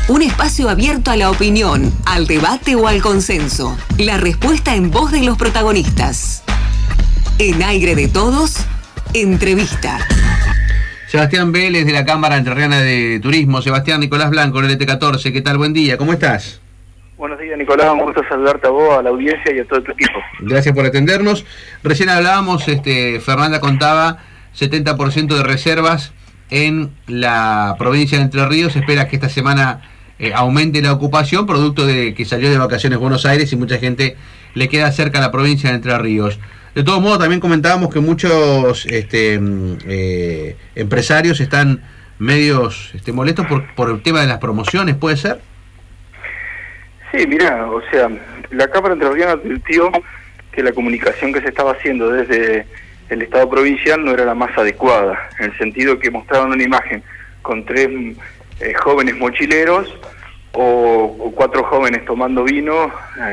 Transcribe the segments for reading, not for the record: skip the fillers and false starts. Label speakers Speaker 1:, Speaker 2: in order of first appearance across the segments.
Speaker 1: Un espacio abierto a la opinión, al debate o al consenso. La respuesta en voz de los protagonistas. En Aire de Todos, entrevista.
Speaker 2: Sebastián Vélez, de la Cámara Entrerriana de Turismo. Sebastián, Nicolás Blanco, en el ET14. ¿Qué tal? Buen día, ¿cómo estás?
Speaker 3: Buenos días, Nicolás. Un gusto saludarte a vos, a la audiencia y a todo tu equipo.
Speaker 2: Gracias por atendernos. Recién hablábamos, Fernanda contaba 70% de reservas en la provincia de Entre Ríos. Espera que esta semana aumente la ocupación, producto de que salió de vacaciones Buenos Aires y mucha gente le queda cerca a la provincia de Entre Ríos. De todos modos, también comentábamos que muchos empresarios están medios molestos por el tema de las promociones, ¿puede ser?
Speaker 3: Sí, mirá, o sea, la Cámara Entrerriana advirtió que la comunicación que se estaba haciendo desde el Estado provincial no era la más adecuada, en el sentido que mostraban una imagen con 3 jóvenes mochileros o 4 jóvenes tomando vino,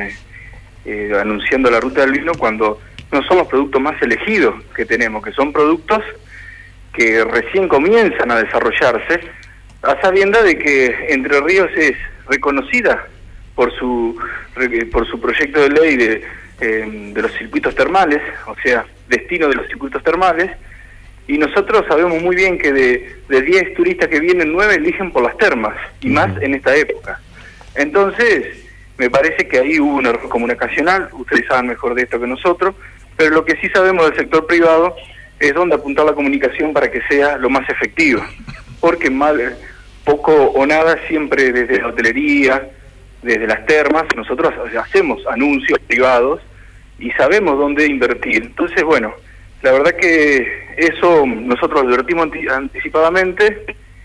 Speaker 3: anunciando la ruta del vino, cuando no son los productos más elegidos que tenemos, que son productos que recién comienzan a desarrollarse, a sabienda de que Entre Ríos es reconocida por su proyecto de ley de los circuitos termales, o sea, destino de los circuitos termales, y nosotros sabemos muy bien que de 10 turistas que vienen, 9 eligen por las termas, y más en esta época. Entonces, me parece que ahí hubo un error comunicacional, ustedes saben mejor de esto que nosotros, pero lo que sí sabemos del sector privado es dónde apuntar la comunicación para que sea lo más efectiva, porque poco o nada siempre desde la hotelería, desde las termas, nosotros hacemos anuncios privados y sabemos dónde invertir. Entonces, bueno, la verdad que eso nosotros lo advertimos anticipadamente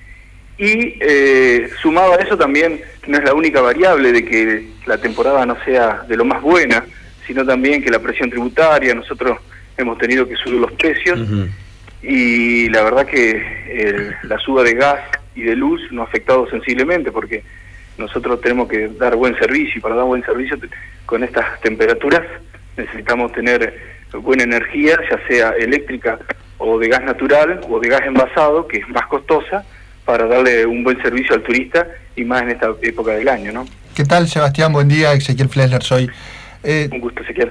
Speaker 3: y sumado a eso también no es la única variable de que la temporada no sea de lo más buena, sino también que la presión tributaria, nosotros hemos tenido que subir los precios y la verdad que la suba de gas y de luz nos ha afectado sensiblemente porque nosotros tenemos que dar buen servicio y para dar buen servicio con estas temperaturas necesitamos tener buena energía, ya sea eléctrica o de gas natural o de gas envasado, que es más costosa, para darle un buen servicio al turista y más en esta época del año, ¿no?
Speaker 4: ¿Qué tal, Sebastián? Buen día, Ezequiel Flesler soy.
Speaker 3: Un gusto, Ezequiel.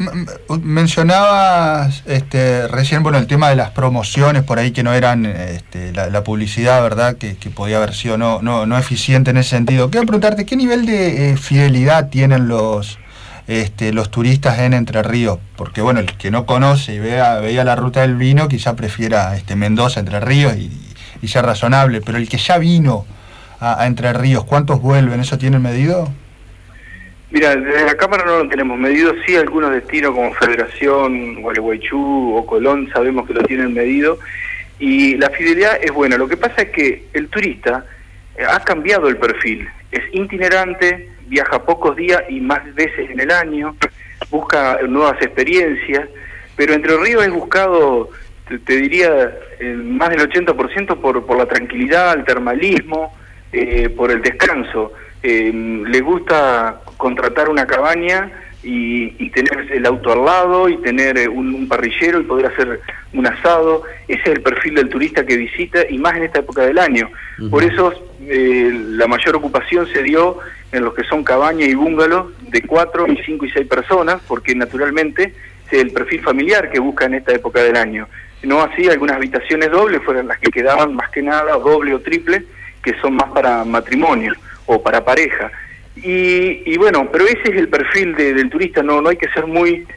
Speaker 4: Mencionabas recién, bueno, el tema de las promociones por ahí que no eran la publicidad, ¿verdad? Que podía haber sido no eficiente en ese sentido. Quiero preguntarte, ¿qué nivel de fidelidad tienen los turistas en Entre Ríos? Porque, bueno, el que no conoce y veía la ruta del vino, quizá prefiera Mendoza, Entre Ríos y sea razonable, pero el que ya vino a Entre Ríos, ¿cuántos vuelven? ¿Eso tienen medido?
Speaker 3: Mira, desde la Cámara no lo tenemos medido, sí algunos destinos como Federación, Gualeguaychú o Colón sabemos que lo tienen medido y la fidelidad es buena. Lo que pasa es que el turista ha cambiado el perfil, es itinerante, viaja pocos días y más veces en el año, busca nuevas experiencias, pero Entre Ríos es buscado, te diría, más del 80% por la tranquilidad, el termalismo, por el descanso. Le gusta contratar una cabaña y tener el auto al lado y tener un parrillero y poder hacer un asado. Ese es el perfil del turista que visita y más en esta época del año. Por eso la mayor ocupación se dio en los que son cabañas y bungalows de 4, 5 y 6 personas, porque naturalmente es el perfil familiar que busca en esta época del año. No así algunas habitaciones dobles fueron las que quedaban más que nada doble o triple, que son más para matrimonio o para pareja. Y bueno, pero ese es el perfil del turista, no hay que ser muy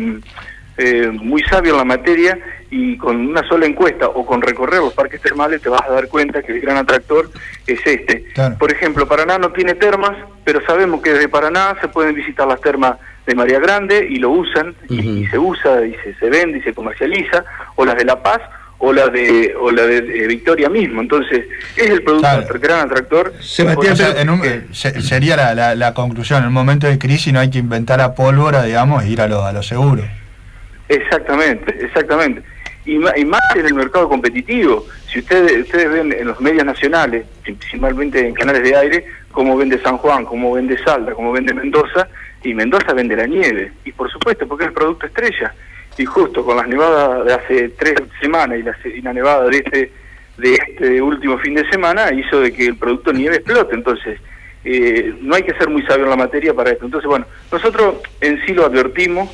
Speaker 3: sabio en la materia y con una sola encuesta o con recorrer los parques termales te vas a dar cuenta que el gran atractor es este. Claro. Por ejemplo, Paraná no tiene termas, pero sabemos que desde Paraná se pueden visitar las termas de María Grande y lo usan y se usa y se vende y se comercializa, o las de La Paz o la de Victoria mismo. Entonces es el producto gran atractor.
Speaker 4: Sebastián, sería la conclusión, en un momento de crisis no hay que inventar la pólvora, digamos, e ir a lo seguro.
Speaker 3: Exactamente. Y más en el mercado competitivo. Si ustedes ven en los medios nacionales, principalmente en canales de aire, cómo vende San Juan, cómo vende Salta, cómo vende Mendoza, y Mendoza vende la nieve. Y por supuesto, porque es el producto estrella. Y justo con las nevadas de hace 3 semanas y la nevada de de este último fin de semana hizo de que el producto nieve explote. Entonces, no hay que ser muy sabio en la materia para esto. Entonces, bueno, nosotros en sí lo advertimos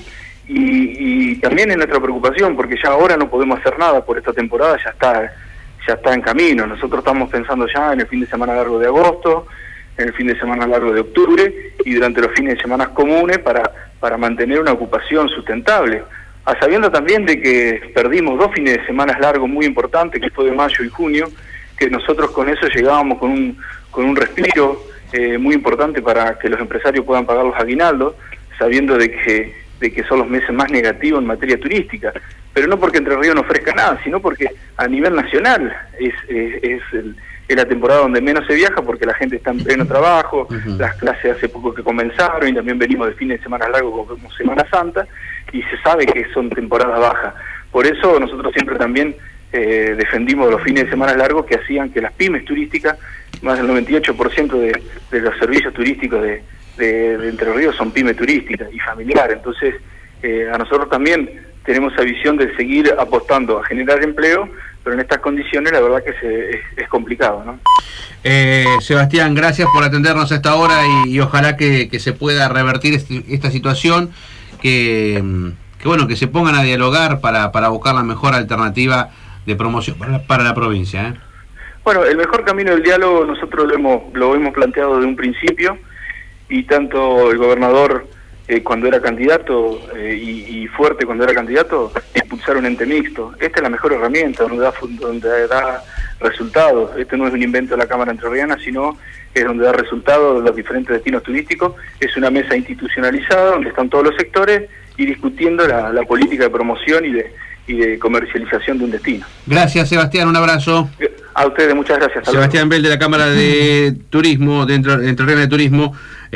Speaker 3: y también es nuestra preocupación, porque ya ahora no podemos hacer nada por esta temporada, ya está en camino. Nosotros estamos pensando ya en el fin de semana largo de agosto, en el fin de semana largo de octubre y durante los fines de semana comunes para mantener una ocupación sustentable. A sabiendo también de que perdimos 2 fines de semana largos muy importantes, que fue de mayo y junio, que nosotros con eso llegábamos con un respiro muy importante para que los empresarios puedan pagar los aguinaldos, sabiendo de que son los meses más negativos en materia turística, pero no porque Entre Ríos no ofrezca nada, sino porque a nivel nacional es la temporada donde menos se viaja, porque la gente está en pleno trabajo, las clases hace poco que comenzaron y también venimos de fines de semana largos como Semana Santa, y se sabe que son temporadas bajas. Por eso nosotros siempre también defendimos los fines de semana largos que hacían que las pymes turísticas, más del 98% de los servicios turísticos de Entre Ríos son pymes turísticas y familiares. Entonces, a nosotros también tenemos esa visión de seguir apostando a generar empleo, pero en estas condiciones la verdad que es complicado, ¿no?
Speaker 2: Sebastián, gracias por atendernos a esta hora y ojalá que se pueda revertir esta situación, que bueno, que se pongan a dialogar para buscar la mejor alternativa de promoción para la provincia, ¿eh?
Speaker 3: Bueno, el mejor camino del diálogo nosotros lo hemos planteado desde un principio, y tanto el gobernador cuando era candidato y Fuerte cuando era candidato impulsaron un ente mixto. Esta es la mejor herramienta donde da resultados. Este no es un invento de la Cámara Entrerriana, sino es donde da resultados de los diferentes destinos turísticos. Es una mesa institucionalizada donde están todos los sectores y discutiendo la política de promoción y de comercialización de un destino.
Speaker 2: Gracias, Sebastián, un abrazo.
Speaker 3: A ustedes, muchas gracias.
Speaker 2: Sebastián Bell, de la Cámara de Turismo, de Entrerriana de Turismo.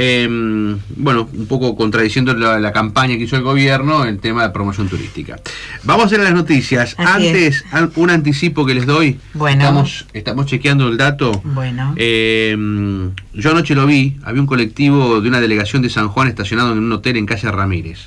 Speaker 2: Bueno, un poco contradiciendo la campaña que hizo el gobierno en el tema de promoción turística. Vamos a hacer las noticias.
Speaker 5: Así
Speaker 2: Antes, un anticipo que les doy.
Speaker 5: Bueno.
Speaker 2: Estamos chequeando el dato.
Speaker 5: Bueno.
Speaker 2: Yo anoche lo vi, había un colectivo de una delegación de San Juan estacionado en un hotel en calle Ramírez.